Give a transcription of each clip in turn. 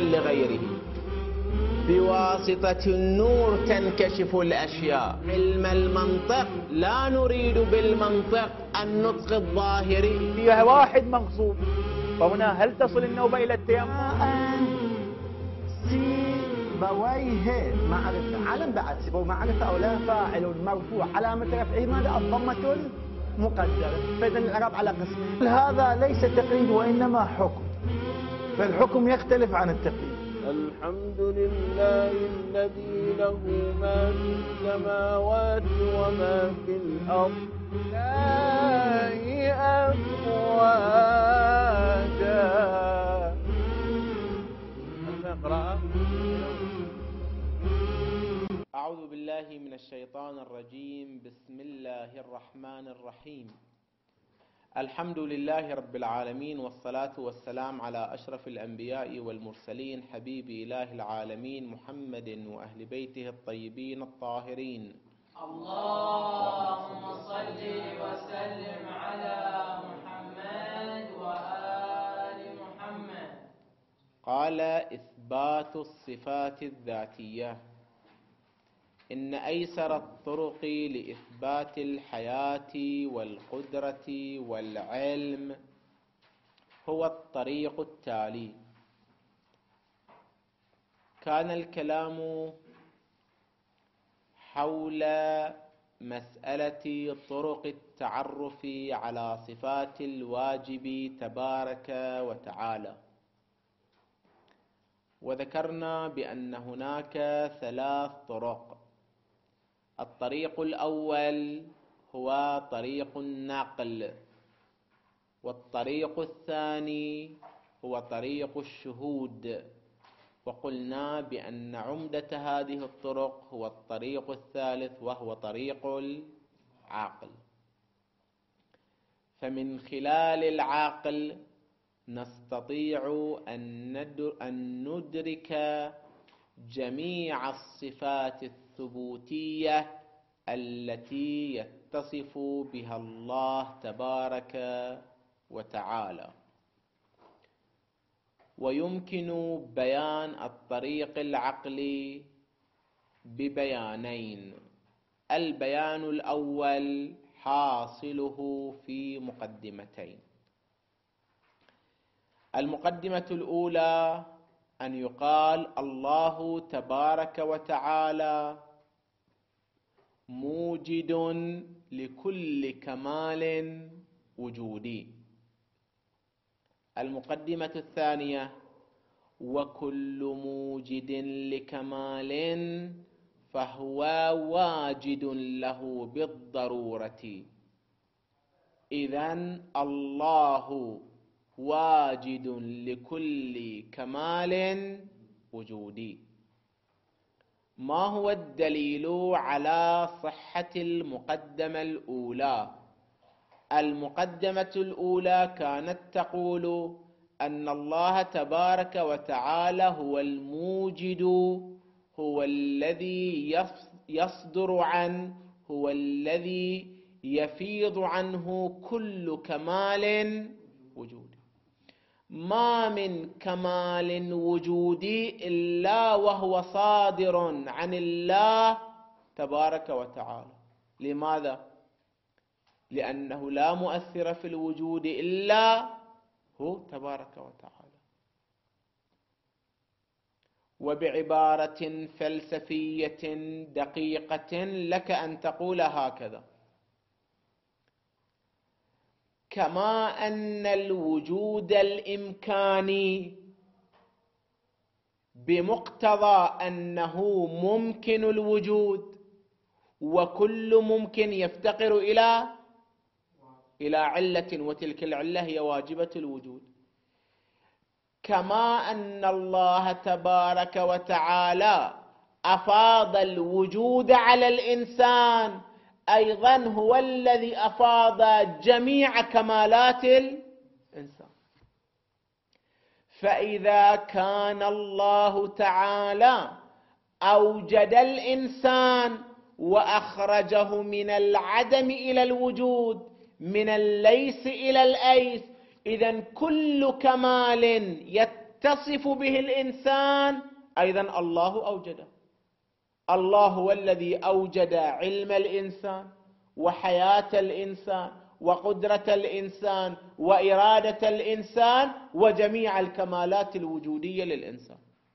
لغيره. بواسطة النور تنكشف الأشياء. علم المنطق لا نريد بالمنطق النطق الظاهري. فيها واحد مغصوب، فهنا هل تصل النوبة إلى التيمم؟ سيبويه معرفة، علم بعد سيبويه معرفة أو لا، فاعل مرفوع علامة رفعه ماذا؟ الضمة المقدرة. فإذا الإعراب على قسمين. هذا ليس تقييد وإنما حكم، فالحكم يختلف عن التقييد. الحمد لله الذي له ما في السماوات وما في الأرض الله أفواجا. نقرأ. أعوذ بالله من الشيطان الرجيم. بسم الله الرحمن الرحيم. الحمد لله رب العالمين، والصلاة والسلام على أشرف الأنبياء والمرسلين، حبيب إله العالمين محمد وأهل بيته الطيبين الطاهرين. اللهم صل وسلم على محمد وآل محمد. قال: إثبات الصفات الذاتية. إن أيسر الطرق لإثبات الحياة والقدرة والعلم هو الطريق التالي. كان الكلام حول مسألة طرق التعرف على صفات الواجب تبارك وتعالى، وذكرنا بأن هناك 3 طرق. الطريق الأول هو طريق النقل، والطريق الثاني هو طريق الشهود، وقلنا بأن عمدة هذه الطرق هو الطريق الثالث وهو طريق العقل. فمن خلال العقل نستطيع أن ندرك جميع الصفات الثبوتية التي يتصف بها الله تبارك وتعالى. ويمكن بيان الطريق العقلي ببيانين. البيان الأول حاصله في مقدمتين. المقدمة الأولى أن يقال الله تبارك وتعالى موجد لكل كمال وجودي. المقدمة الثانية: وكل موجد لكمال فهو واجد له بالضرورة. إذن الله واجد لكل كمال وجودي. ما هو الدليل على صحة المقدمة الأولى؟ المقدمة الأولى كانت تقول أن الله تبارك وتعالى هو الموجد، هو الذي يصدر عنه، هو الذي يفيض عنه كل كمال وجودي. ما من كمال وجودي إلا وهو صادر عن الله تبارك وتعالى. لماذا؟ لأنه لا مؤثر في الوجود إلا هو تبارك وتعالى. وبعبارة فلسفية دقيقة لك أن تقول هكذا: كما أن الوجود الإمكاني بمقتضى أنه ممكن الوجود، وكل ممكن يفتقر إلى علة، وتلك العلة هي واجبة الوجود. كما أن الله تبارك وتعالى أفاض الوجود على الإنسان، أيضا هو الذي أفاض جميع كمالات الإنسان. فإذا كان الله تعالى أوجد الإنسان وأخرجه من العدم إلى الوجود، من الليس إلى الأيس، إذن كل كمال يتصف به الإنسان أيضا الله أوجده. الله هو الذي أوجد علم الإنسان وحياة الإنسان وقدرة الإنسان وإرادة الإنسان وجميع الكمالات الوجودية للإنسان.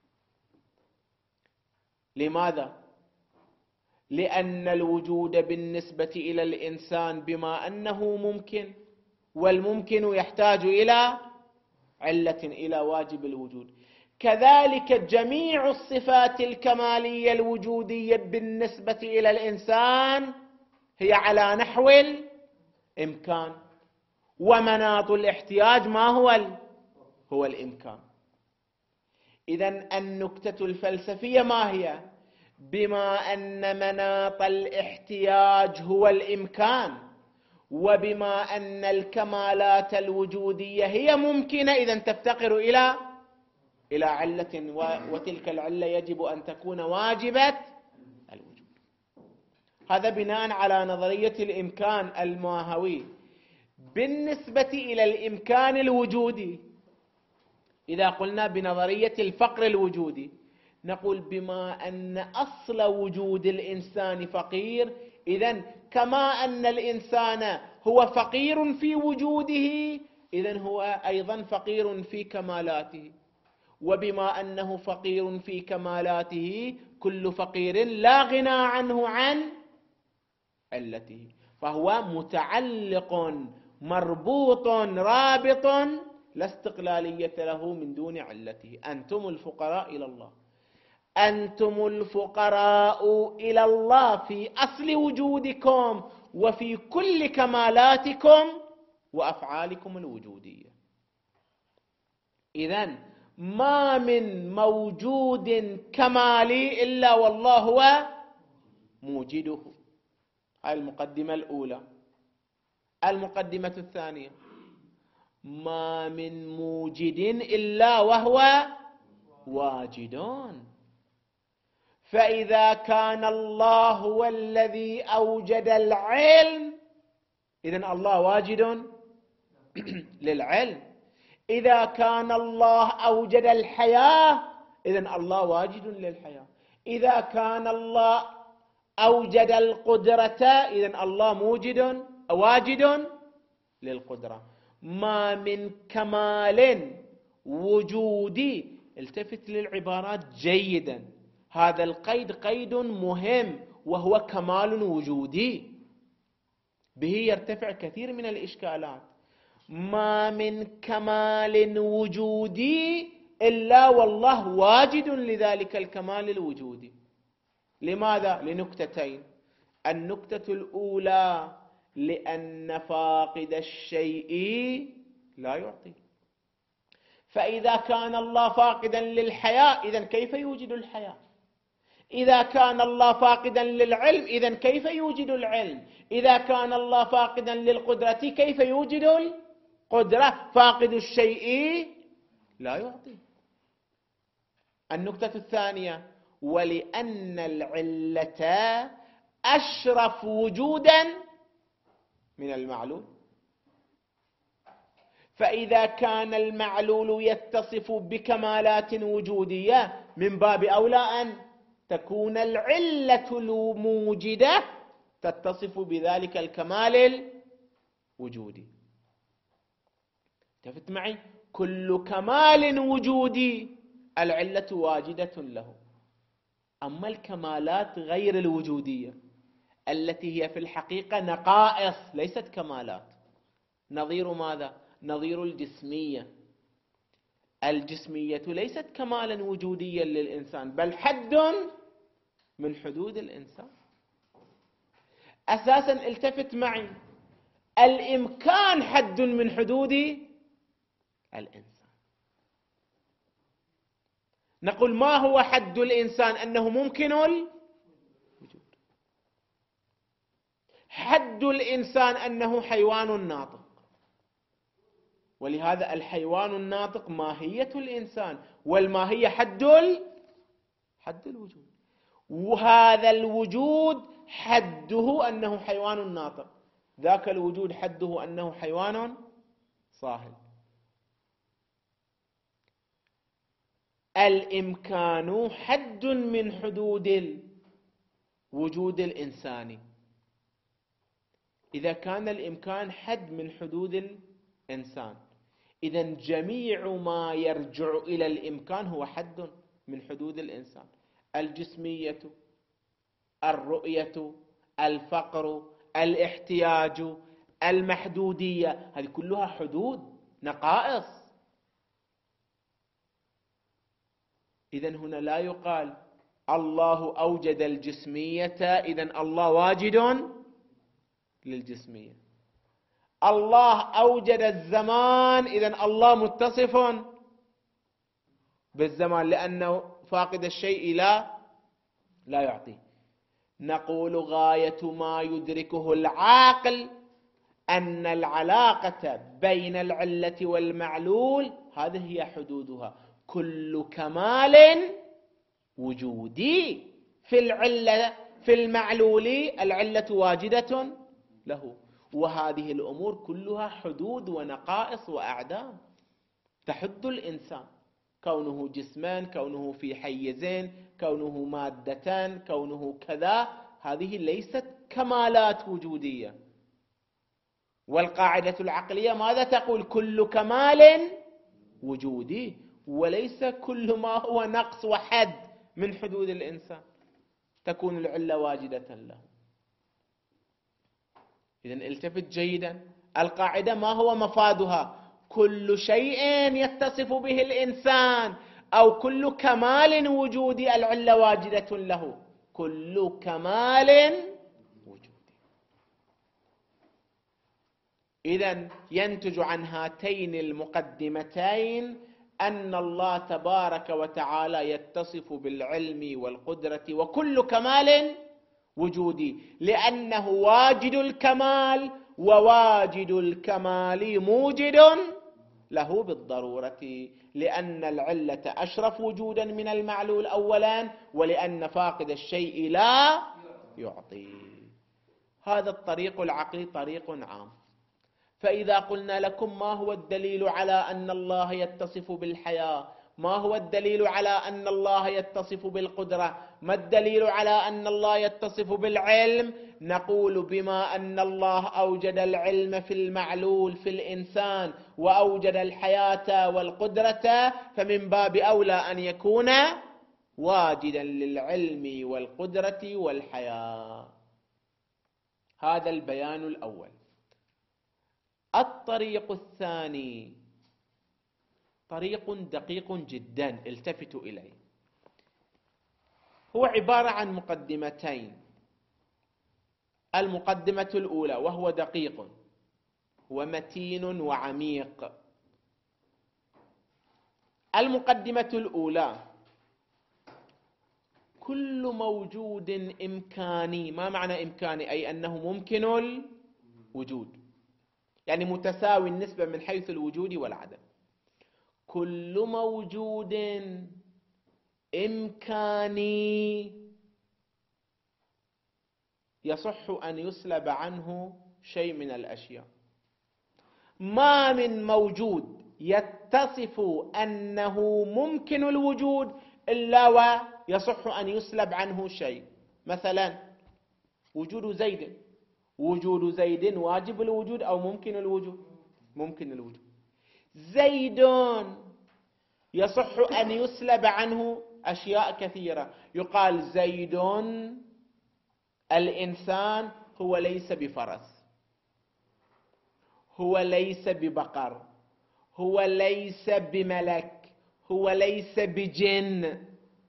لماذا؟ لأن الوجود بالنسبة إلى الإنسان بما أنه ممكن، والممكن يحتاج إلى علة، إلى واجب الوجود، كذلك جميع الصفات الكمالية الوجودية بالنسبة إلى الإنسان هي على نحو الإمكان، ومناط الاحتياج ما هو الإمكان. إذن النكتة الفلسفية ما هي؟ بما أن مناط الاحتياج هو الإمكان، وبما أن الكمالات الوجودية هي ممكنة، إذن تفتقر إلى علة، وتلك العلة يجب أن تكون واجبة الوجود. هذا بناء على نظرية الإمكان الماهوي. بالنسبة إلى الإمكان الوجودي، إذا قلنا بنظرية الفقر الوجودي، نقول بما أن أصل وجود الإنسان فقير، إذن كما أن الإنسان هو فقير في وجوده، إذن هو أيضا فقير في كمالاته، وبما أنه فقير في كمالاته كل فقير لا غنى عنه عن علته، فهو متعلق مربوط رابط لا استقلالية له من دون علته. أنتم الفقراء إلى الله، أنتم الفقراء إلى الله في أصل وجودكم وفي كل كمالاتكم وأفعالكم الوجودية. إذن ما من موجود كمالي إلا والله هو موجده. هذه المقدمة الأولى. المقدمة الثانية: ما من موجد إلا وهو واجدون. فإذا كان الله هو الذي أوجد العلم، إذن الله واجد للعلم. إذا كان الله أوجد الحياة، إذن الله واجد للحياة. إذا كان الله أوجد القدرة، إذن الله واجد للقدرة. ما من كمال وجودي، التفت للعبارات جيدا، هذا القيد قيد مهم، وهو كمال وجودي، به يرتفع كثير من الإشكالات. ما من كمال وجودي إلا والله واجد لذلك الكمال الوجودي. لماذا؟ لنكتتين. النكتة الأولى: لأن فاقد الشيء لا يعطي. فإذا كان الله فاقدا للحياة، إذن كيف يوجد الحياة؟ إذا كان الله فاقدا للعلم، إذن كيف يوجد العلم؟ إذا كان الله فاقدا للقدرة، كيف يوجد القدرة؟ فاقد الشيء لا يعطي. النكتة الثانية: ولأن العلة أشرف وجودا من المعلول. فإذا كان المعلول يتصف بكمالات وجودية، من باب أولى أن تكون العلة الموجدة تتصف بذلك الكمال الوجودي. التفت معي، كل كمال وجودي العلة واجدة له. أما الكمالات غير الوجودية التي هي في الحقيقة نقائص ليست كمالات، نظير ماذا؟ نظير الجسمية. الجسمية ليست كمالا وجوديا للإنسان، بل حد من حدود الإنسان. أساسا التفت معي، الإمكان حد من حدود الإنسان. نقول ما هو حد الإنسان؟ أنه ممكن الوجود. حد الإنسان أنه حيوان ناطق، ولهذا الحيوان الناطق ماهية الإنسان، والماهية حد الوجود. وهذا الوجود حده أنه حيوان ناطق، ذاك الوجود حده أنه حيوان صاهل. الإمكان حد من حدود الوجود الإنساني. إذا كان الإمكان حد من حدود الإنسان، إذن جميع ما يرجع إلى الإمكان هو حد من حدود الإنسان. الجسمية، الرؤية، الفقر، الاحتياج، المحدودية، هذه كلها حدود، نقائص. إذن هنا لا يقال الله أوجد الجسمية إذن الله واجد للجسمية، الله أوجد الزمان إذن الله متصف بالزمان، لأنه فاقد الشيء لا يعطيه. نقول غاية ما يدركه العاقل أن العلاقة بين العلة والمعلول هذه هي حدودها. كل كمال وجودي في العلة، في المعلول العلة واجدة له، وهذه الأمور كلها حدود ونقائص وأعدام تحد الإنسان، كونه جسمان، كونه في حيزين، كونه مادتان، كونه كذا، هذه ليست كمالات وجودية. والقاعدة العقلية ماذا تقول؟ كل كمال وجودي، وليس كل ما هو نقص وحد من حدود الإنسان تكون العلة واجدة له. إذن التفت جيدا، القاعدة ما هو مفادها؟ كل شيء يتصف به الإنسان أو كل كمال وجودي العلة واجدة له، كل كمال وجودي. إذن ينتج عن هاتين المقدمتين أن الله تبارك وتعالى يتصف بالعلم والقدرة وكل كمال وجودي، لأنه واجد الكمال، وواجد الكمال موجد له بالضرورة، لأن العلة أشرف وجودا من المعلول أولا، ولأن فاقد الشيء لا يعطي. هذا الطريق العقلي طريق عام. فإذا قلنا لكم ما هو الدليل على أن الله يتصف بالحياة، ما هو الدليل على أن الله يتصف بالقدرة، ما الدليل على أن الله يتصف بالعلم، نقول بما أن الله أوجد العلم في المعلول في الإنسان وأوجد الحياة والقدرة، فمن باب أولى أن يكون واجدا للعلم والقدرة والحياة. هذا البيان الأول. الطريق الثاني طريق دقيق جدا، التفتوا إليه، هو عبارة عن مقدمتين. المقدمة الأولى، وهو دقيق ومتين وعميق. المقدمة الأولى: كل موجود إمكاني. ما معنى إمكاني؟ أي أنه ممكن الوجود، يعني متساوي النسبة من حيث الوجود والعدم. كل موجود إمكاني يصح أن يسلب عنه شيء من الأشياء. ما من موجود يتصف أنه ممكن الوجود إلا ويصح أن يسلب عنه شيء. مثلا وجود زيد، وجود زيد واجب الوجود أو ممكن الوجود؟ ممكن الوجود. زيد يصح أن يسلب عنه أشياء كثيرة. يقال زيد الإنسان هو ليس بفرس، هو ليس ببقر، هو ليس بملك، هو ليس بجن.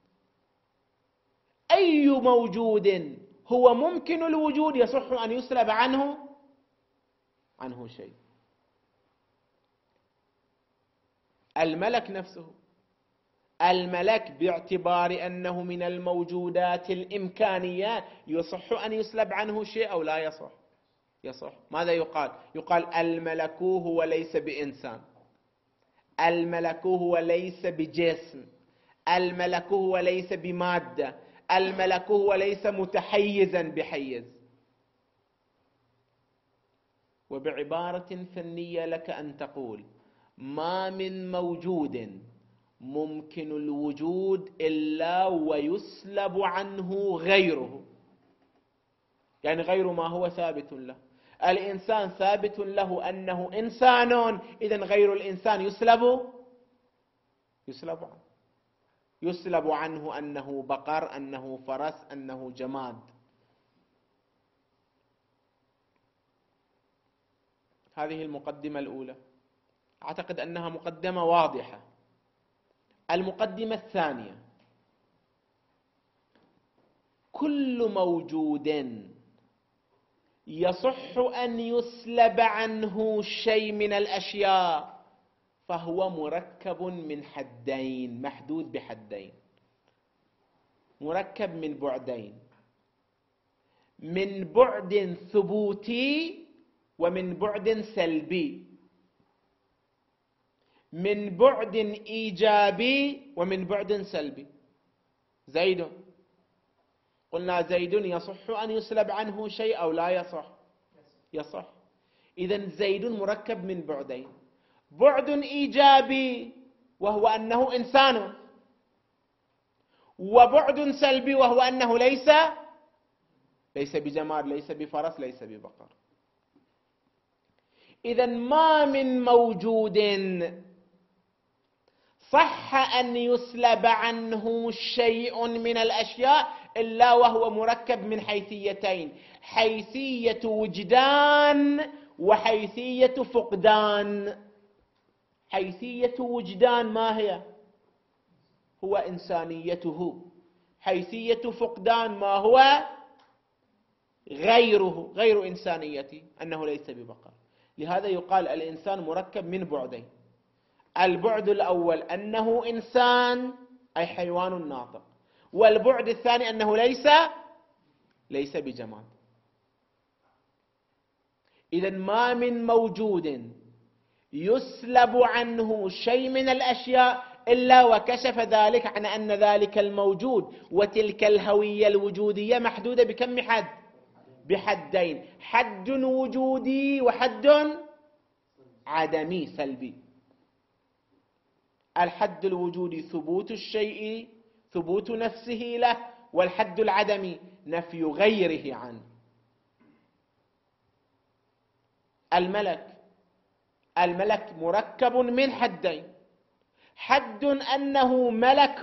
أي موجود هو ممكن الوجود يصح أن يسلب عنه شيء. الملك نفسه، الملك باعتبار أنه من الموجودات الإمكانيات يصح أن يسلب عنه شيء أو لا يصح؟ يصح. ماذا يقال؟ يقال الملك هو ليس بإنسان، الملك هو ليس بجسم، الملك هو ليس بمادة، الملك هو ليس متحيزا بحيز. وبعبارة فنية لك أن تقول: ما من موجود ممكن الوجود إلا ويسلب عنه غيره، يعني غير ما هو ثابت له. الإنسان ثابت له أنه إنسان، إذن غير الإنسان يسلب عنه، يسلب عنه أنه بقر، أنه فرس، أنه جماد. هذه المقدمة الأولى، أعتقد أنها مقدمة واضحة. المقدمة الثانية: كل موجود يصح أن يسلب عنه شيء من الأشياء فهو مركب من حدين، محدود بحدين، مركب من بعدين، من بعد ثبوتي ومن بعد سلبي، من بعد إيجابي ومن بعد سلبي. زيد، قلنا زيد يصح أن يسلب عنه شيء أو لا يصح؟ يصح. إذن زيد مركب من بعدين: بعد إيجابي وهو أنه إنسان، وبعد سلبي وهو أنه ليس بجماد، ليس بفرس، ليس ببقر. إذن ما من موجود صح أن يسلب عنه شيء من الأشياء إلا وهو مركب من حيثيتين: حيثية وجدان وحيثية فقدان. حيثية وجدان ما هي؟ هو إنسانيته. حيثية فقدان ما هو؟ غيره، غير إنسانيته، أنه ليس ببقر. لهذا يقال الإنسان مركب من بعدين: البعد الأول أنه إنسان أي حيوان ناطق، والبعد الثاني أنه ليس بجماد. إذن ما من موجود يسلب عنه شيء من الأشياء إلا وكشف ذلك عن أن ذلك الموجود وتلك الهوية الوجودية محدودة بكم حد؟ بحدين: حد وجودي وحد عدمي سلبي. الحد الوجودي ثبوت الشيء، ثبوت نفسه له، والحد العدمي نفي غيره عنه. الملك مركب من حدين: حد أنه ملك،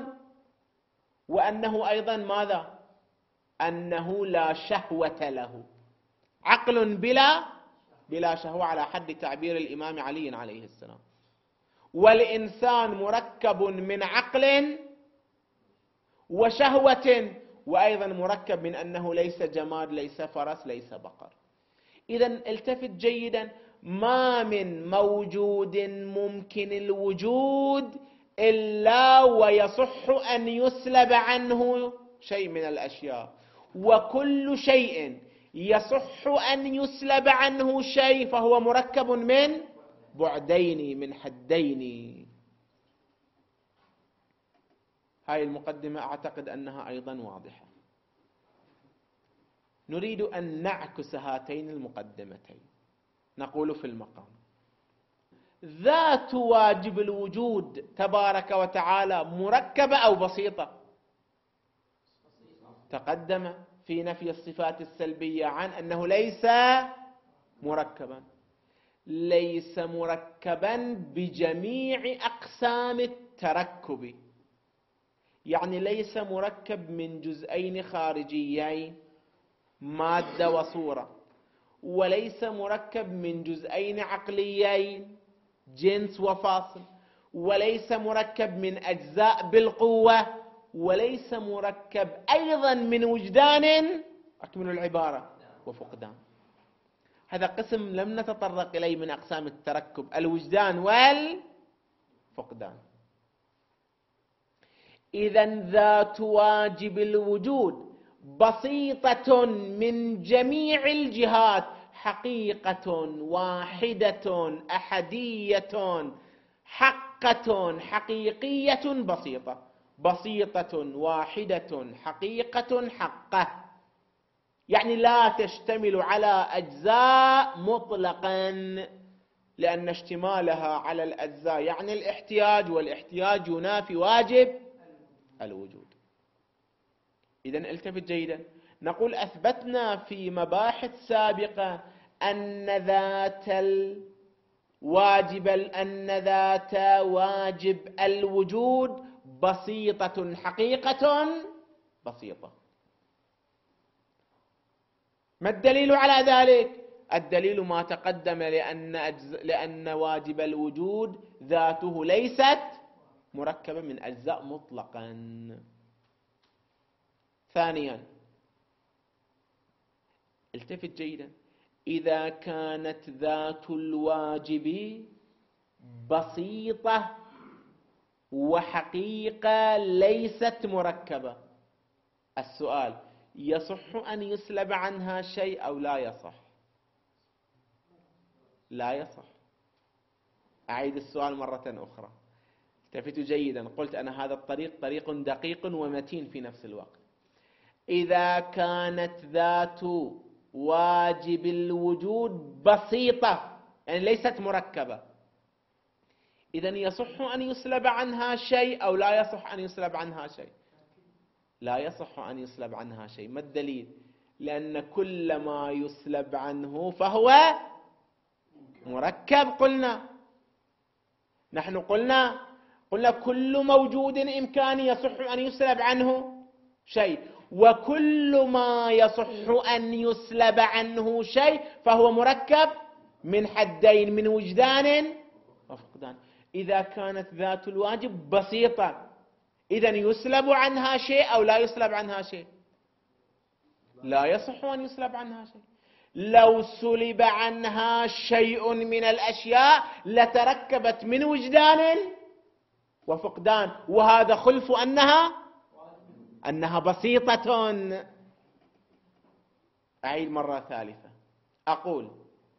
وأنه أيضا ماذا؟ أنه لا شهوة له، عقل بلا شهوة على حد تعبير الإمام علي عليه السلام. والإنسان مركب من عقل وشهوة، وأيضا مركب من أنه ليس جماد، ليس فرس، ليس بقر. إذن التفت جيدا: ما من موجود ممكن الوجود إلا ويصح أن يسلب عنه شيء من الأشياء، وكل شيء يصح أن يسلب عنه شيء فهو مركب من بعدين، من حدين. هاي المقدمة أعتقد أنها أيضا واضحة. نريد أن نعكس هاتين المقدمتين. نقول في المقام: ذات واجب الوجود تبارك وتعالى مركبة أو بسيطة؟ تقدم في نفي الصفات السلبية عن أنه ليس مركبا. ليس مركبا بجميع أقسام التركب، يعني ليس مركب من جزئين خارجيين مادة وصورة، وليس مركب من جزئين عقليين جنس وفاصل، وليس مركب من أجزاء بالقوة، وليس مركب أيضا من وجدان، أكمل العبارة، وفقدان. هذا قسم لم نتطرق إليه من أقسام التركب: الوجدان والفقدان. إذن ذات واجب الوجود بسيطة من جميع الجهات، حقيقة واحدة أحدية حقة حقيقية بسيطة، بسيطة واحدة حقيقة حقة، يعني لا تشتمل على أجزاء مطلقا. لأن اشتمالها على الأجزاء يعني الاحتياج، والاحتياج ينافي واجب الوجود. إذن التفت جيدا، نقول أثبتنا في مباحث سابقة أن ذات واجب الوجود بسيطة، حقيقة بسيطة. ما الدليل على ذلك؟ الدليل ما تقدم، لأن واجب الوجود ذاته ليست مركبة من أجزاء مطلقا. ثانيا، التفت جيدا، إذا كانت ذات الواجب بسيطة وحقيقة ليست مركبة، السؤال: يصح أن يسلب عنها شيء أو لا يصح؟ لا يصح. أعيد السؤال مرة أخرى، التفتوا جيدا. قلت أنا هذا الطريق طريق دقيق ومتين في نفس الوقت. إذا كانت ذات واجب الوجود بسيطة يعني ليست مركبة، إذن يصح أن يسلب عنها شيء أو لا يصح أن يسلب عنها شيء؟ لا يصح أن يسلب عنها شيء. ما الدليل؟ لأن كل ما يسلب عنه فهو مركب. نحن قلنا كل موجود إمكاني يصح أن يسلب عنه شيء، وكل ما يصح أن يسلب عنه شيء فهو مركب من حدين، من وجدان وفقدان. إذا كانت ذات الواجب بسيطة، إذن يسلب عنها شيء أو لا يسلب عنها شيء؟ لا يصح أن يسلب عنها شيء. لو سلب عنها شيء من الأشياء لتركبت من وجدان وفقدان، وهذا خلف أنها بسيطة. أعيد مرة ثالثة، أقول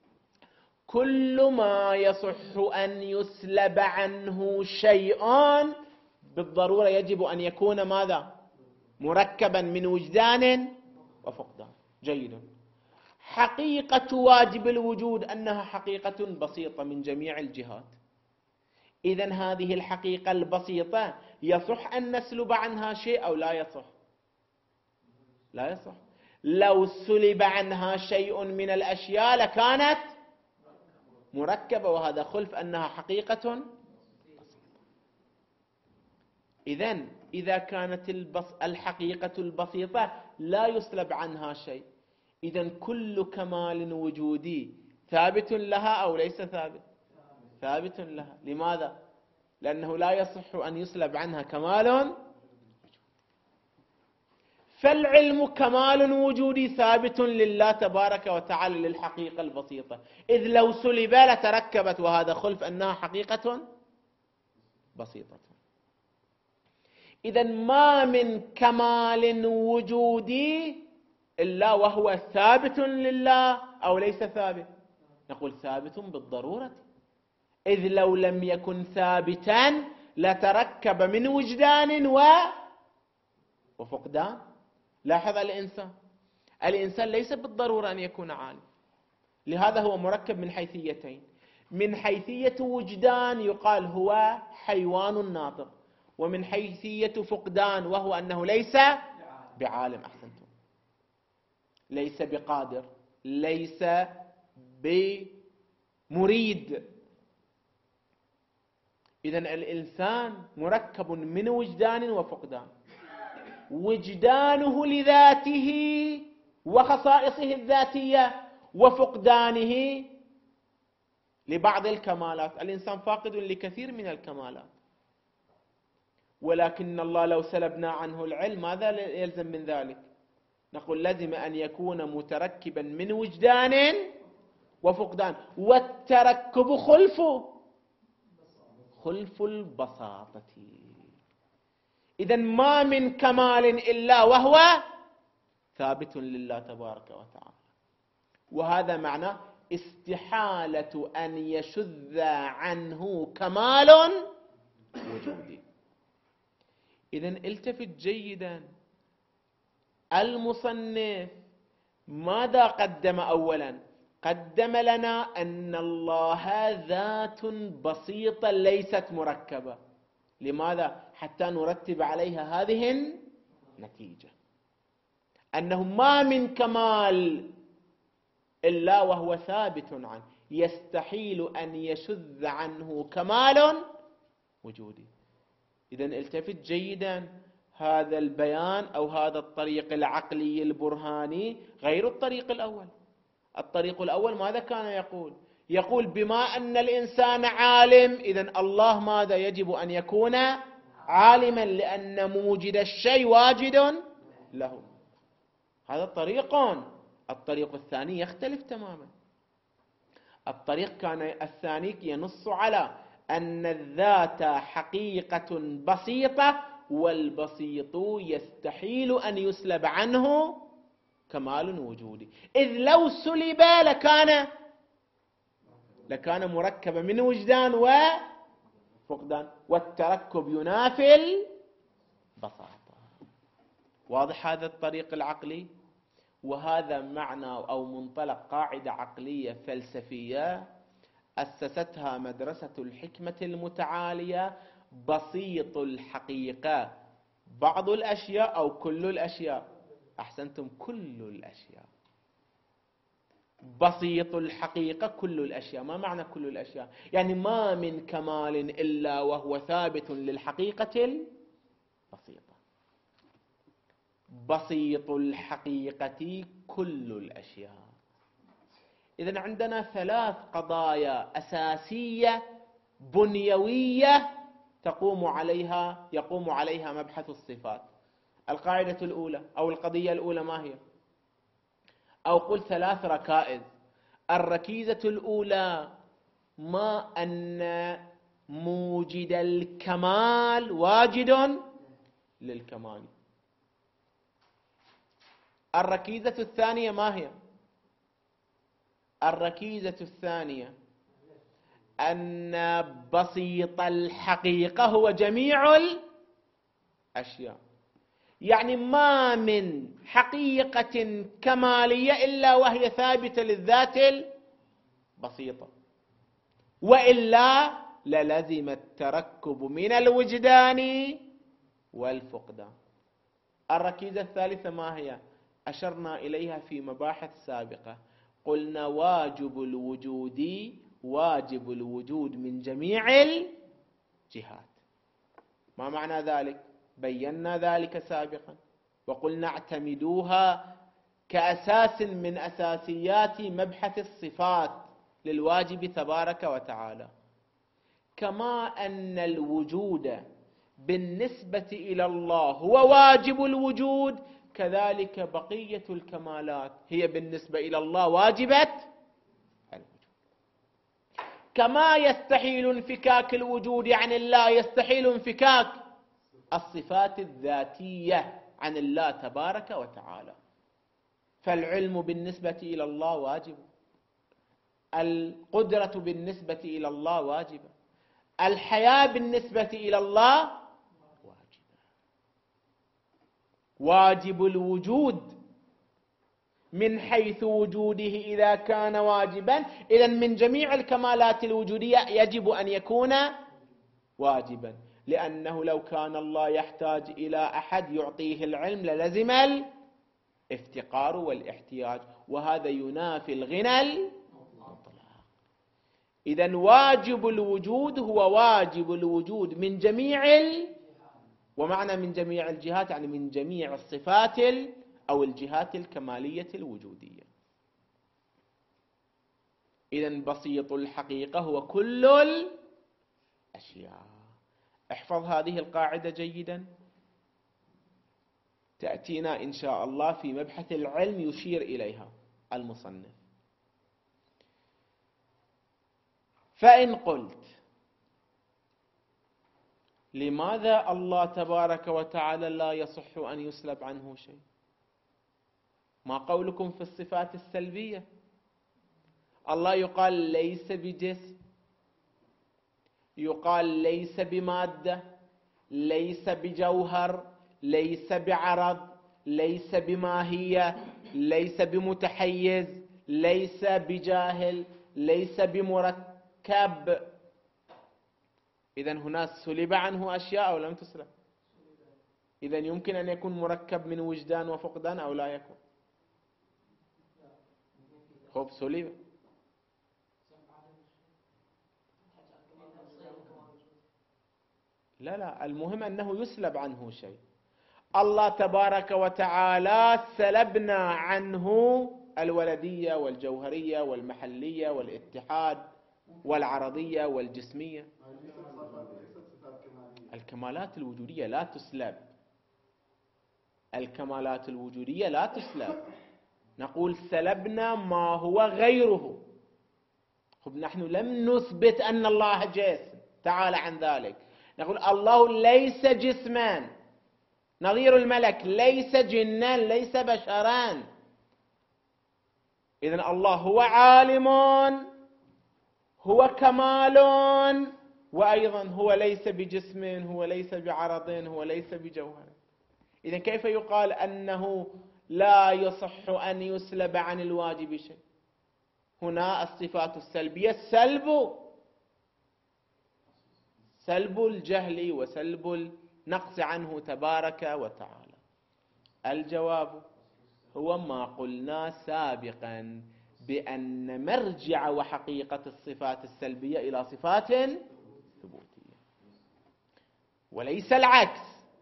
كل ما يصح أن يسلب عنه شيء بالضرورة يجب أن يكون ماذا؟ مركبا من وجدان وفقدان. جيد. حقيقة واجب الوجود أنها حقيقة بسيطة من جميع الجهات. إذن هذه الحقيقة البسيطة يصح أن نسلب عنها شيء أو لا يصح؟ لا يصح. لو سلب عنها شيء من الأشياء لكانت مركبة، وهذا خلف أنها حقيقة. إذن إذا كانت الحقيقة البسيطة لا يسلب عنها شيء، إذن كل كمال وجودي ثابت لها أو ليس ثابت؟ ثابت لها. لماذا؟ لأنه لا يصح أن يسلب عنها كمال. فالعلم كمال وجودي ثابت لله تبارك وتعالى للحقيقة البسيطة، إذ لو سلب لتركبت، وهذا خلف أنها حقيقة بسيطة. إذن ما من كمال وجودي إلا وهو ثابت لله أو ليس ثابت؟ نقول ثابت بالضرورة، إذ لو لم يكن ثابتا لتركب من وجدان وفقدان. لاحظ الإنسان ليس بالضرورة أن يكون عالم، لهذا هو مركب من حيثيتين. من حيثية وجدان يقال هو حيوان ناطق، ومن حيثية فقدان وهو أنه ليس بعالم. أحسنتم. ليس بقادر، ليس بمريد. إذن الإنسان مركب من وجدان وفقدان. وجدانه لذاته وخصائصه الذاتية، وفقدانه لبعض الكمالات. الإنسان فاقد لكثير من الكمالات، ولكن الله لو سلبنا عنه العلم ماذا يلزم من ذلك؟ نقول لازم أن يكون متركبا من وجدان وفقدان، والتركب خلف البساطة. إذن ما من كمال إلا وهو ثابت لله تبارك وتعالى، وهذا معنى استحالة أن يشذ عنه كمال وجودي. إذن التفت جيدا، المصنف ماذا قدم أولا؟ قدم لنا أن الله ذات بسيطة ليست مركبة. لماذا؟ حتى نرتب عليها هذه النتيجة، أنه ما من كمال إلا وهو ثابت عنه، يستحيل أن يشذ عنه كمال وجودي. إذن التفت جيدا، هذا البيان أو هذا الطريق العقلي البرهاني غير الطريق الأول. الطريق الأول ماذا كان يقول؟ يقول بما أن الإنسان عالم، إذن الله ماذا يجب أن يكون عالما، لأن موجد الشيء واجد له. هذا طريق. الطريق الثاني يختلف تماما. الطريق كان الثاني ينص على أن الذات حقيقة بسيطة، والبسيط يستحيل أن يسلب عنه كمال وجودي، إذ لو سلب لكان مركبا من وجدان وفقدان، والتركب ينافي البساطة. واضح هذا الطريق العقلي؟ وهذا معنى أو منطلق قاعدة عقلية فلسفية أسستها مدرسة الحكمة المتعالية: بسيط الحقيقة بعض الأشياء أو كل الأشياء. أحسنتم، كل الأشياء. بسيط الحقيقة كل الأشياء. ما معنى كل الأشياء؟ يعني ما من كمال إلا وهو ثابت للحقيقة البسيطة. بسيط الحقيقة كل الأشياء. إذن عندنا ثلاث قضايا أساسية بنيوية يقوم عليها مبحث الصفات. القاعدة الأولى أو القضية الأولى ما هي؟ أو قل ثلاث ركائز. الركيزة الأولى ما أن موجد الكمال واجد للكمال. الركيزة الثانية ما هي؟ الركيزة الثانية أن بسيط الحقيقة هو جميع الأشياء. يعني ما من حقيقة كمالية إلا وهي ثابتة للذات البسيطة، وإلا للزم التركب من الوجدان والفقدان. الركيزة الثالثة ما هي؟ أشرنا إليها في مباحث سابقة، قلنا واجب الوجود من جميع الجهات. ما معنى ذلك؟ بينا ذلك سابقا وقلنا اعتمدوها كأساس من أساسيات مبحث الصفات للواجب تبارك وتعالى. كما أن الوجود بالنسبة إلى الله هو واجب الوجود، كذلك بقية الكمالات هي بالنسبة إلى الله واجبة الوجود. كما يستحيل انفكاك الوجود عن الله، يستحيل انفكاك الصفات الذاتية عن الله تبارك وتعالى. فالعلم بالنسبة إلى الله واجب، القدرة بالنسبة إلى الله واجبة، الحياة بالنسبة إلى الله واجبة. واجب الوجود من حيث وجوده إذا كان واجبا، إذن من جميع الكمالات الوجودية يجب أن يكون واجبا، لأنه لو كان الله يحتاج إلى أحد يعطيه العلم للزم الافتقار والاحتياج، وهذا ينافي الغنى المطلق. إذن واجب الوجود هو واجب الوجود من جميع ومعنى من جميع الجهات يعني من جميع الصفات أو الجهات الكمالية الوجودية. إذن بسيط الحقيقة هو كل الأشياء. احفظ هذه القاعدة جيدا، تأتينا إن شاء الله في مبحث العلم يشير إليها المصنف. فإن قلت لماذا الله تبارك وتعالى لا يصح أن يسلب عنه شيء؟ ما قولكم في الصفات السلبية؟ الله يقال ليس بجسم، يقال ليس بمادة، ليس بجوهر، ليس بعرض، ليس بماهية، ليس بمتحيز، ليس بجاهل، ليس بمركب. إذن هنا سلب عنه أشياء أو لم تسلب؟ إذن يمكن أن يكون مركب من وجدان وفقدان أو لا يكون؟ خب سلب. لا، المهم أنه يسلب عنه شيء. الله تبارك وتعالى سلبنا عنه الولدية والجوهرية والمحلية والاتحاد والعرضية والجسمية. الكمالات الوجودية لا تسلب، الكمالات الوجودية لا تسلب. نقول سلبنا ما هو غيره. خب نحن لم نثبت أن الله جسم، تعالى عن ذلك. نقول الله ليس جسما، نظير الملك ليس جنا، ليس بشرا. إذن الله هو عالم، هو كمال، وأيضا هو ليس بجسم، هو ليس بعرض، هو ليس بجوهر. إذن كيف يقال أنه لا يصح أن يسلب عن الواجب شيء؟ هنا الصفات السلبية سلب الجهل وسلب النقص عنه تبارك وتعالى. الجواب هو ما قلنا سابقا، بأن مرجع وحقيقة الصفات السلبية إلى صفات ثبوتية وليس العكس.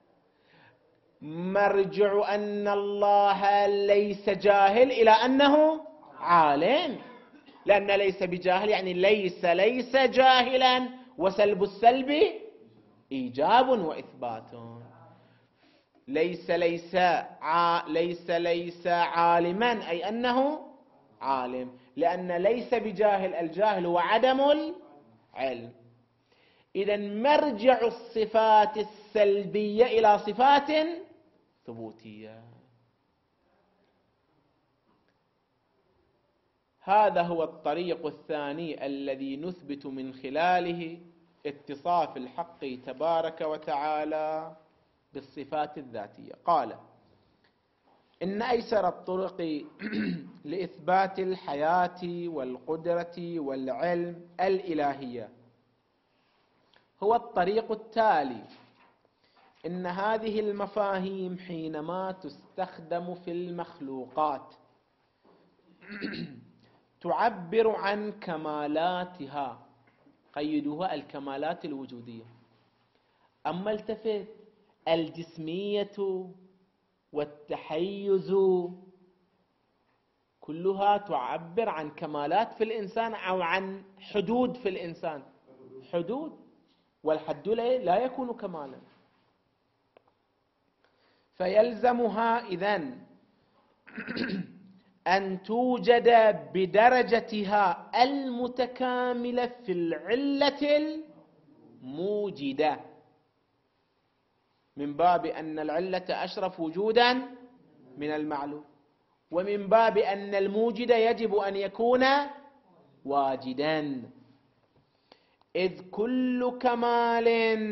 مرجع أن الله ليس جاهل إلى أنه عالم، لأن ليس بجاهل يعني ليس جاهلا، وسلب السلب إيجاب وإثبات. ليس عالما أي أنه عالم، لأن ليس بجاهل، الجاهل هو عدم العلم. إذن مرجع الصفات السلبية إلى صفات ثبوتية. هذا هو الطريق الثاني الذي نثبت من خلاله اتصاف الحق تبارك وتعالى بالصفات الذاتية. قال: إن أيسر الطرق لإثبات الحياة والقدرة والعلم الإلهية هو الطريق التالي. إن هذه المفاهيم حينما تستخدم في المخلوقات تعبر عن كمالاتها، قيدوها الكمالات الوجودية. أما التفت الجسمية والتحيز كلها تعبر عن كمالات في الإنسان أو عن حدود في الإنسان، حدود، والحد لا يكون كمالا. فيلزمها إذن أن توجد بدرجتها المتكاملة في العلة الموجدة، من باب أن العلة أشرف وجودا من المعلوم، ومن باب أن الموجد يجب أن يكون واجدا. إذ كل كمال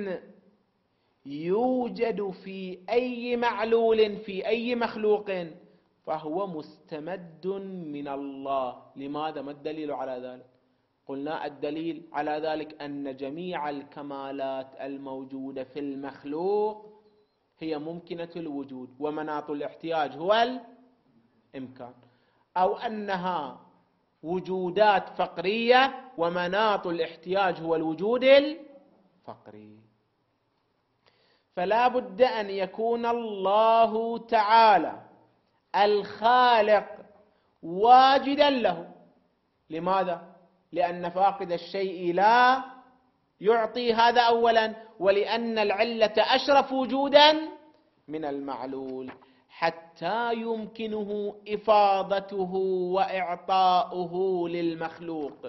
يوجد في أي معلول في أي مخلوق فهو مستمد من الله. لماذا؟ ما الدليل على ذلك؟ قلنا الدليل على ذلك أن جميع الكمالات الموجودة في المخلوق هي ممكنة الوجود، ومناط الاحتياج هو الإمكان، أو أنها وجودات فقرية ومناط الاحتياج هو الوجود الفقري. فلا بد أن يكون الله تعالى الخالق واجدا له. لماذا؟ لأن فاقد الشيء لا يعطي، هذا أولا، ولأن العلة أشرف وجودا من المعلول حتى يمكنه إفاضته وإعطاؤه للمخلوق،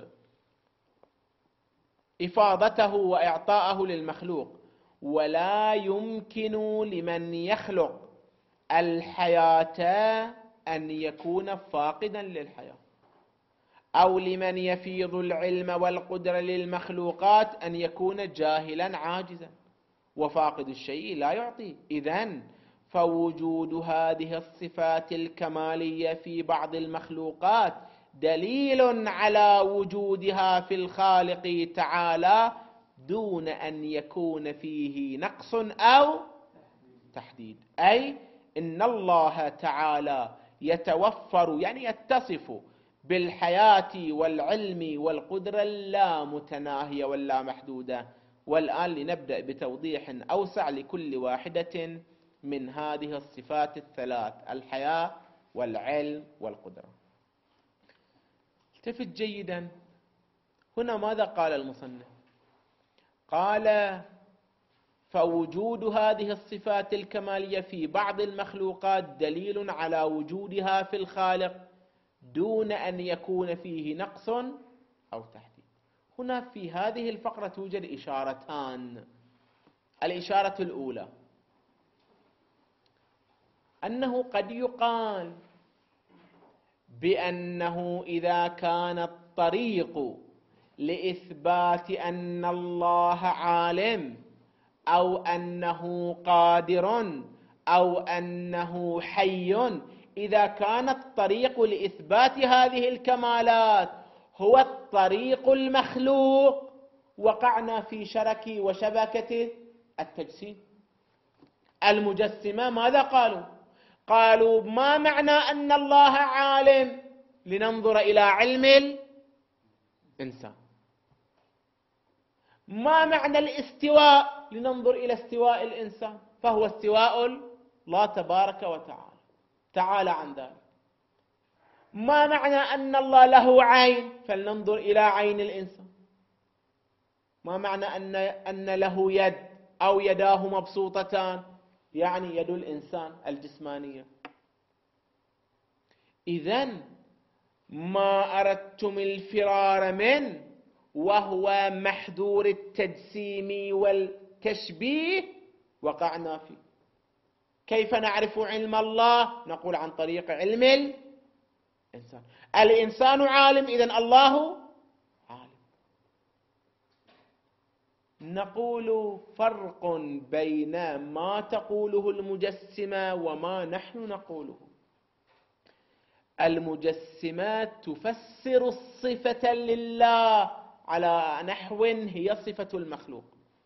إفاضته وإعطاءه للمخلوق. ولا يمكن لمن يخلق الحياة أن يكون فاقدا للحياة، أو لمن يفيض العلم والقدرة للمخلوقات أن يكون جاهلا عاجزا، وفاقد الشيء لا يعطي. إذن فوجود هذه الصفات الكمالية في بعض المخلوقات دليل على وجودها في الخالق تعالى دون أن يكون فيه نقص أو تحديد. أي إن الله تعالى يتوفر، يعني يتصف بالحياة والعلم والقدرة اللا متناهية واللا محدودة. والآن لنبدأ بتوضيح أوسع لكل واحدة من هذه الصفات الثلاث: الحياة والعلم والقدرة. التفت جيدا، هنا ماذا قال المصنف؟ قال: فوجود هذه الصفات الكمالية في بعض المخلوقات دليل على وجودها في الخالق دون أن يكون فيه نقص أو تحديد. هنا في هذه الفقرة توجد إشارتان. الإشارة الأولى أنه قد يقال بأنه إذا كان الطريق لإثبات أن الله عالم أو أنه قادر أو أنه حي، إذا كان الطريق لإثبات هذه الكمالات هو الطريق المخلوق، وقعنا في شرك وشبكة التجسيم. المجسمة ماذا قالوا؟ قالوا: ما معنى أن الله عالم؟ لننظر إلى علم الإنسان. ما معنى الاستواء؟ لننظر إلى استواء الإنسان، فهو استواء الله تبارك وتعالى، تعالى عن ذلك. ما معنى أن الله له عين؟ فلننظر إلى عين الإنسان. ما معنى أن له يد أو يداه مبسوطتان؟ يعني يد الإنسان الجسمانية. إذن ما أردتم الفرار منه وهو محذور التجسيم والتشبيه وقعنا فيه. كيف نعرف علم الله؟ نقول عن طريق علم الإنسان. الإنسان عالم، إذن الله عالم. نقول فرق بين ما تقوله المجسمة وما نحن نقوله. المجسمات تفسر الصفة لله على نحو هي صفة المخلوق،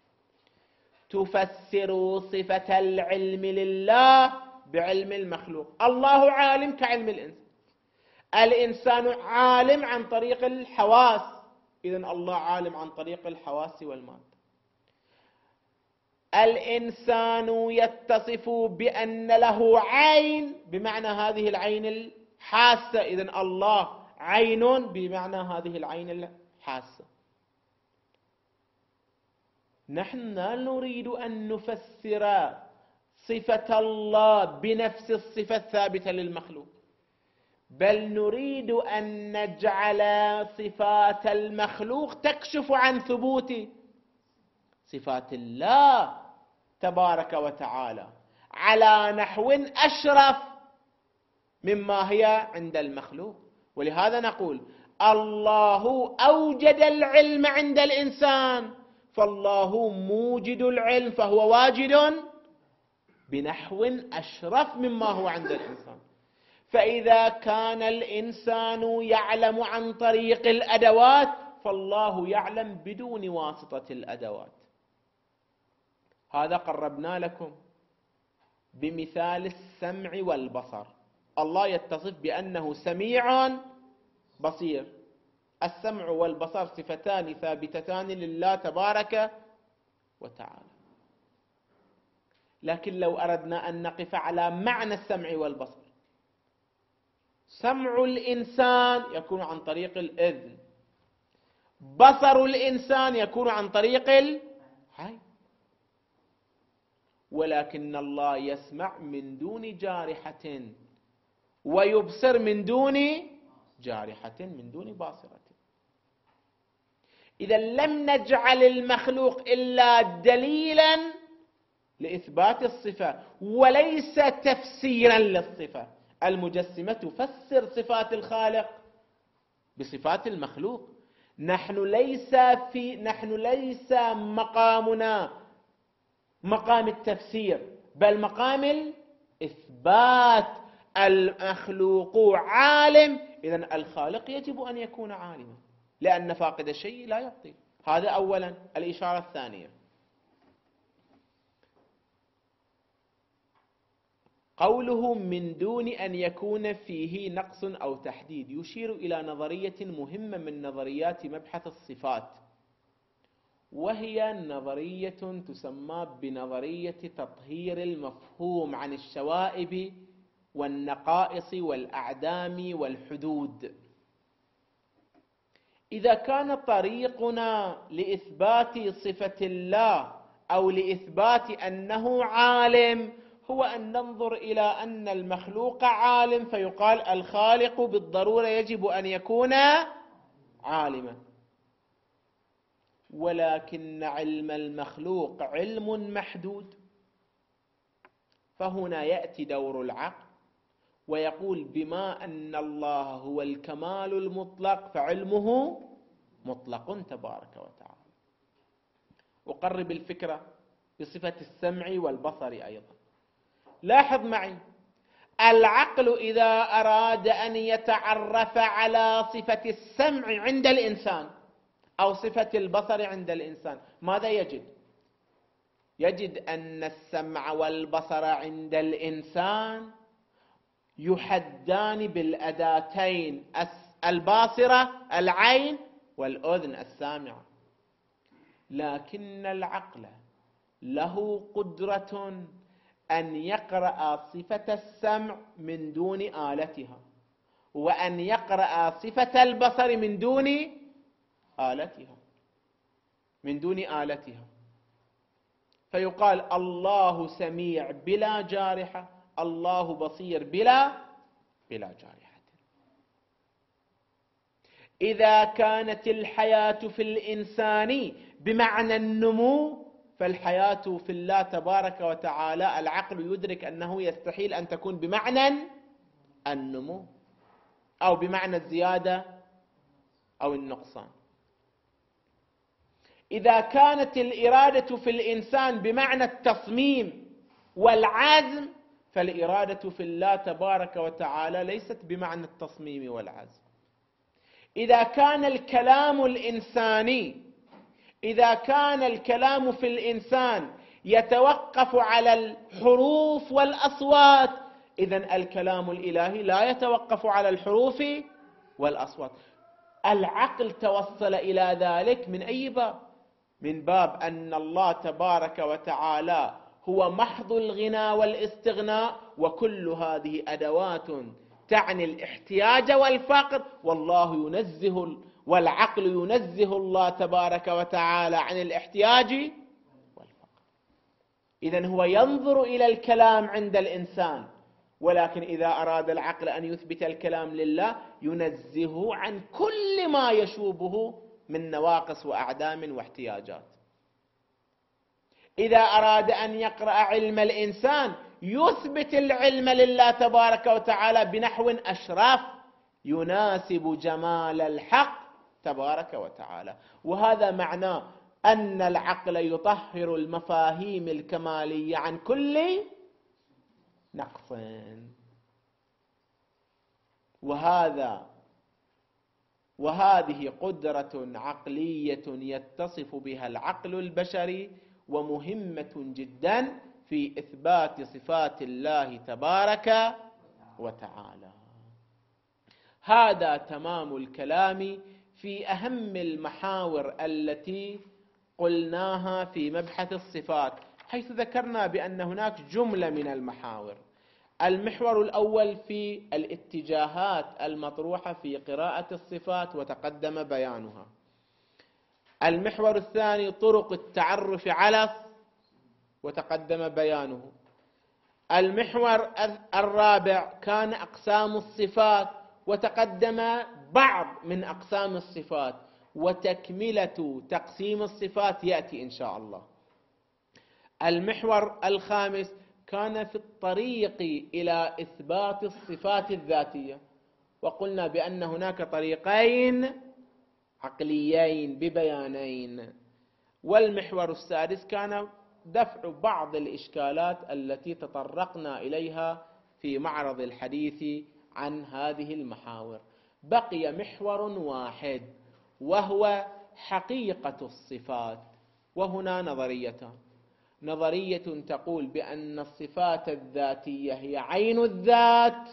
تفسر صفة العلم لله بعلم المخلوق. الله عالم كعلم الإنسان. الإنسان عالم عن طريق الحواس، إذن الله عالم عن طريق الحواس والمادة. الإنسان يتصف بأن له عين بمعنى هذه العين الحاسة، إذن الله عين بمعنى هذه العين الحاسة. نحن لا نريد أن نفسر صفة الله بنفس الصفة الثابتة للمخلوق، بل نريد أن نجعل صفات المخلوق تكشف عن ثبوت صفات الله تبارك وتعالى على نحو أشرف مما هي عند المخلوق. ولهذا نقول: الله أوجد العلم عند الإنسان، فالله موجد العلم، فهو واجد بنحو أشرف مما هو عند الإنسان. فإذا كان الإنسان يعلم عن طريق الأدوات، فالله يعلم بدون واسطة الأدوات. هذا قربنا لكم بمثال السمع والبصر. الله يتصف بأنه سميع بصير. السمع والبصر صفتان ثابتتان لله تبارك وتعالى. لكن لو أردنا أن نقف على معنى السمع والبصر، سمع الإنسان يكون عن طريق الإذن، بصر الإنسان يكون عن طريق العين. ولكن الله يسمع من دون جارحة ويبصر من دون جارحة، من دون باصرة. إذا لم نجعل المخلوق إلا دليلا لإثبات الصفة وليس تفسيرا للصفة. المجسمة تفسر صفات الخالق بصفات المخلوق. نحن ليس مقامنا مقام التفسير، بل مقام الإثبات. المخلوق عالم، إذن الخالق يجب أن يكون عالما، لأن فاقد الشيء لا يعطي. هذا أولا. الإشارة الثانية، قوله من دون أن يكون فيه نقص أو تحديد يشير إلى نظرية مهمة من نظريات مبحث الصفات، وهي نظرية تسمى بنظرية تطهير المفهوم عن الشوائب والنقائص والأعدام والحدود. إذا كان طريقنا لإثبات صفة الله أو لإثبات أنه عالم هو أن ننظر إلى أن المخلوق عالم، فيقال الخالق بالضرورة يجب أن يكون عالما، ولكن علم المخلوق علم محدود. فهنا يأتي دور العقل ويقول بما أن الله هو الكمال المطلق فعلمه مطلق تبارك وتعالى. أقرب الفكرة بصفة السمع والبصر أيضا. لاحظ معي، العقل إذا أراد أن يتعرف على صفة السمع عند الإنسان أو صفة البصر عند الإنسان ماذا يجد؟ يجد أن السمع والبصر عند الإنسان يحدان بالأداتين الباصرة العين والأذن السامعة، لكن العقل له قدرة أن يقرأ صفة السمع من دون آلتها، وأن يقرأ صفة البصر من دون آلتها، فيقال الله سميع بلا جارحة، الله بصير بلا جارحة. إذا كانت الحياة في الإنسان بمعنى النمو، فالحياة في الله تبارك وتعالى العقل يدرك أنه يستحيل أن تكون بمعنى النمو أو بمعنى الزيادة أو النقصان. إذا كانت الإرادة في الإنسان بمعنى التصميم والعزم، فالإرادة في الله تبارك وتعالى ليست بمعنى التصميم والعزم. إذا كان الكلام في الإنسان يتوقف على الحروف والأصوات، إذن الكلام الإلهي لا يتوقف على الحروف والأصوات. العقل توصل إلى ذلك من أي باب؟ من باب أن الله تبارك وتعالى هو محض الغنى والاستغناء، وكل هذه أدوات تعني الاحتياج والفقر، والعقل ينزه الله تبارك وتعالى عن الاحتياج والفقر. إذن هو ينظر إلى الكلام عند الإنسان، ولكن إذا أراد العقل أن يثبت الكلام لله ينزهه عن كل ما يشوبه من نواقص وأعدام واحتياجات. إذا أراد أن يقرأ علم الإنسان يثبت العلم لله تبارك وتعالى بنحو أشرف يناسب جمال الحق تبارك وتعالى. وهذا معناه أن العقل يطهر المفاهيم الكمالية عن كل نقص. وهذه قدرة عقلية يتصف بها العقل البشري، ومهمة جدا في إثبات صفات الله تبارك وتعالى. هذا تمام الكلام في أهم المحاور التي قلناها في مبحث الصفات، حيث ذكرنا بأن هناك جملة من المحاور. المحور الأول في الاتجاهات المطروحة في قراءة الصفات وتقدم بيانها. المحور الثاني طرق التعرف على وتقدم بيانه. المحور الرابع كان أقسام الصفات وتقدم بعض من أقسام الصفات، وتكملة تقسيم الصفات يأتي إن شاء الله. المحور الخامس كان في الطريق إلى إثبات الصفات الذاتية، وقلنا بأن هناك طريقين عقليين ببيانين. والمحور السادس كان دفع بعض الإشكالات التي تطرقنا إليها في معرض الحديث عن هذه المحاور. بقي محور واحد وهو حقيقة الصفات. وهنا نظريتان: نظرية تقول بأن الصفات الذاتية هي عين الذات،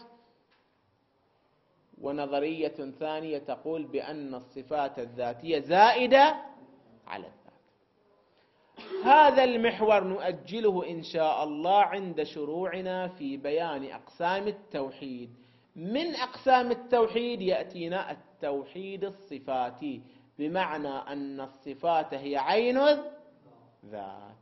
ونظرية ثانية تقول بأن الصفات الذاتية زائدة على الذات. هذا المحور نؤجله إن شاء الله عند شروعنا في بيان أقسام التوحيد. من أقسام التوحيد يأتينا التوحيد الصفاتي، بمعنى أن الصفات هي عين الذات.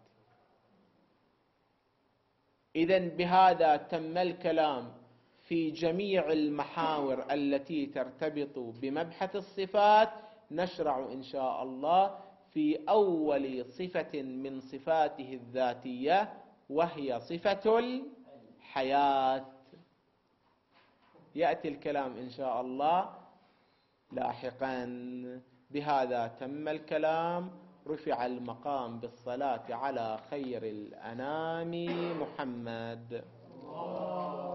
إذن بهذا تم الكلام في جميع المحاور التي ترتبط بمبحث الصفات. نشرع إن شاء الله في أول صفة من صفاته الذاتية، وهي صفة الحياة. يأتي الكلام إن شاء الله لاحقا. بهذا تم الكلام. رفع المقام بالصلاة على خير الأنام محمد.